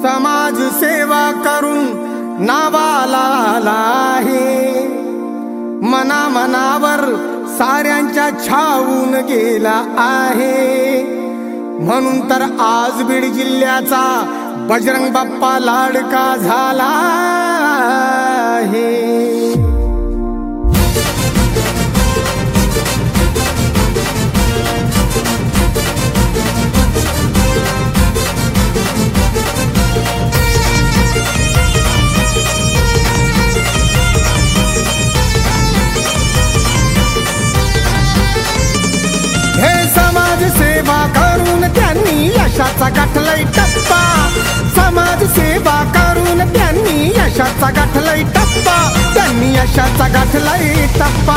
समाज सेवा करून नावाला आला आहे, मनामनावर साऱ्यांच्या छावून गेला आहे. म्हणून तर आज बीड जिल्ह्याचा बजरंग बाप्पा लाडका झाला आहे. सेवा करून त्यांनी यशाचा गाठलाय टप्पा, समाज सेवा करून त्यांनी यशाचा गाठलाय टप्पा, त्यांनी यशाचा गाठलाय टप्पा.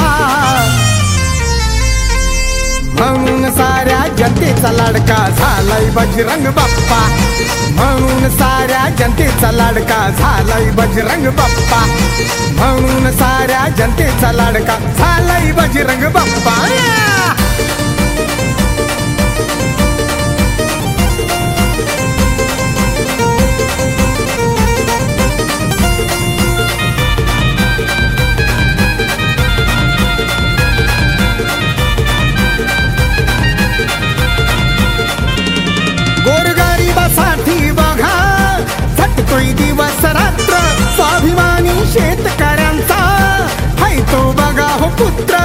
म्हणून साऱ्या जनतेचा लाडका झालाय बजरंग बाप्पा, म्हणून साऱ्या जनतेचा लाडका झालाय बजरंग बाप्पा, म्हणून साऱ्या जनतेचा लाडका झालाय बजरंग बाप्पा. गोरगरिबासाठी बघा झटतोय दिवस रात्र, स्वाभिमानी शेतकऱ्यांचा हाय तो बघा हो पुत्र.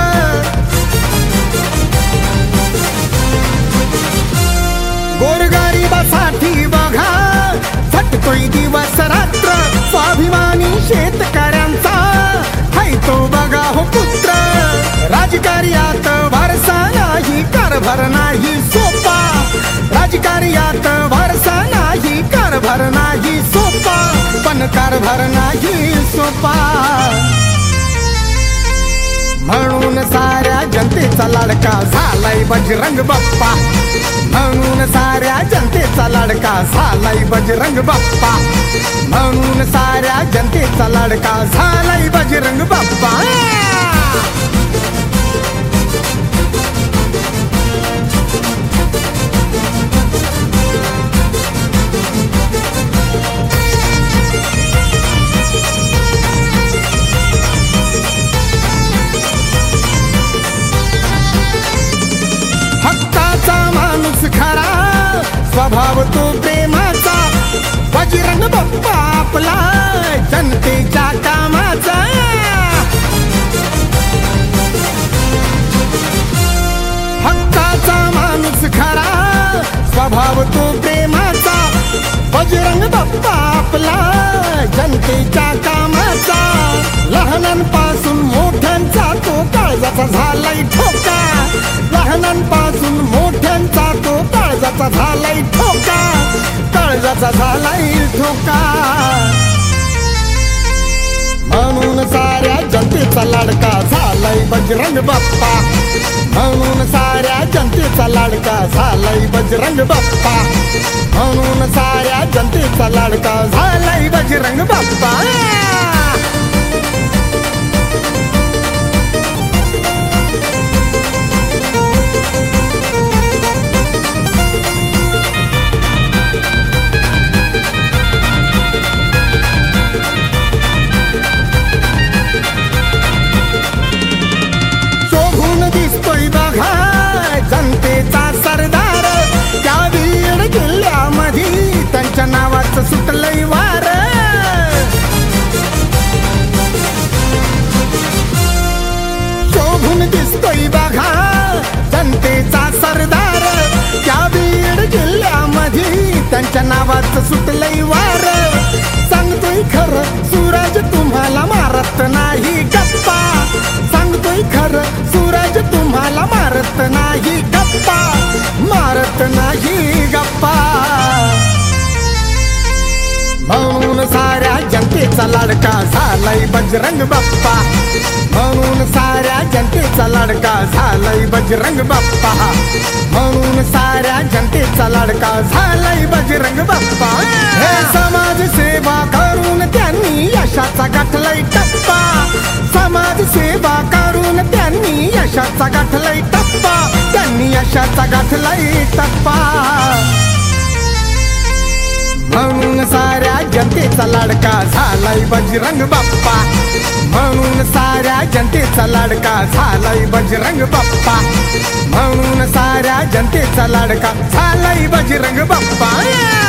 गोरगरिबासाठी बघा झटतोय दिवस रात्र, स्वाभिमानी शेतकऱ्यांचा हाय तो बघा हो पुत्र. राजकार्यात वारसा नाही, कारभार नाही सोपा, राजकार्यात वारसा नाही, कारभार नाही सोपा, पण कारभार नाही सोपा. म्हणून साऱ्या जनतेचा लाडका झालाय बजरंग बाप्पा, म्हणून साऱ्या जनतेचा लाडका झालाय बजरंग बाप्पा, म्हणून साऱ्या जनतेचा लाडका झालाय बजरंग बाप्पा. स्वभाव तो प्रेमाचा, बजरंग बाप्पा आपला जनतेच्या कामाचा. हक्काचा माणूस खरा, स्वभाव तो प्रेमाचा, बजरंग बाप्पा आपला जनतेच्या कामाचा. लहानांपासून मोठ्यांचा तो काळजाचा झालाय ठोका, लहानांपासून मोठ्यांचा तो काळजाचा झालाय ठोका, काळजाचा झालाय ठोका. म्हणून साऱ्या जनतेचा लाडका झालाय बजरंग बाप्पा, म्हणून साऱ्या जनतेचा लाडका झालाय बजरंग बाप्पा, म्हणून साऱ्या जनतेचा लाडका झालाय बजरंग बाप्पा. जनतेचा सरदार त्या बीड जिल्ह्यामध्ये त्यांच्या नावाचं सुटलंय वार. शोभून दिसतोय बघा जनतेचा सरदार त्या बीड जिल्ह्यामध्ये त्यांच्या नावाचं सुटलंय वार. सांगतोय खरं सूरज तुम्हाला मारत नाही गप्पा, सांगतोय खरं सूरज तुम्हाला मारत नाही गप्पा, मारत नाही गप्पा. म्हणून साऱ्या जनतेचा लाडका झालाय बजरंग बाप्पा, म्हणून साऱ्या जनतेचा लाडका झालाय बजरंग बाप्पा, म्हणून साऱ्या जनतेचा लाडका झालाय बजरंग बाप्पा. हे समाज सेवा करून त्यांनी यशाचा गाठलाय टप्पा, समाज सेवा करून त्यांनी यशाचा गाठलाय टप्पा, त्यांनी यशाचा गाठलाय टप्पा. म्हणून म्हणून साऱ्या जनतेचा लाडका झालाय बजरंग बाप्पा, म्हणून साऱ्या जनतेचा लाडका झालाय बजरंग बाप्पा, म्हणून साऱ्या जनतेचा लाडका झालाय बजरंग बाप्पा.